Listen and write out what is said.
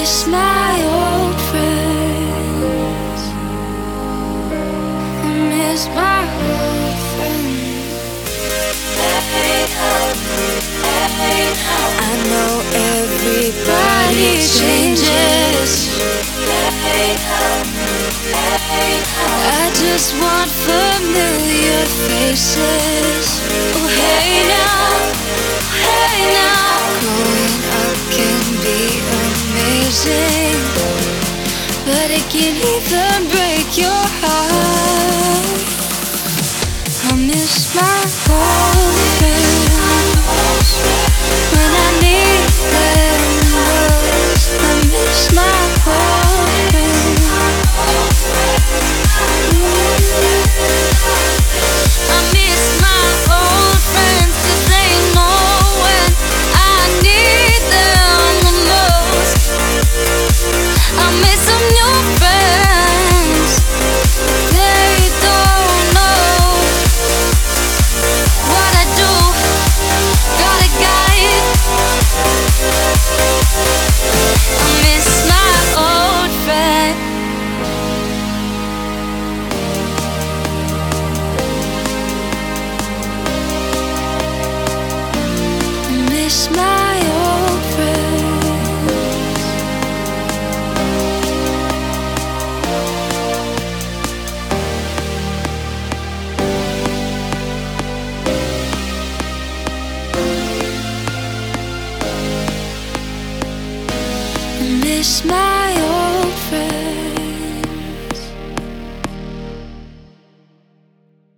miss my old friends. I miss my old friends. I know everybody changes. I just want familiar faces. Oh hey now, growing up can be amazing, but it can even break your heart. I miss my old friends when I need them.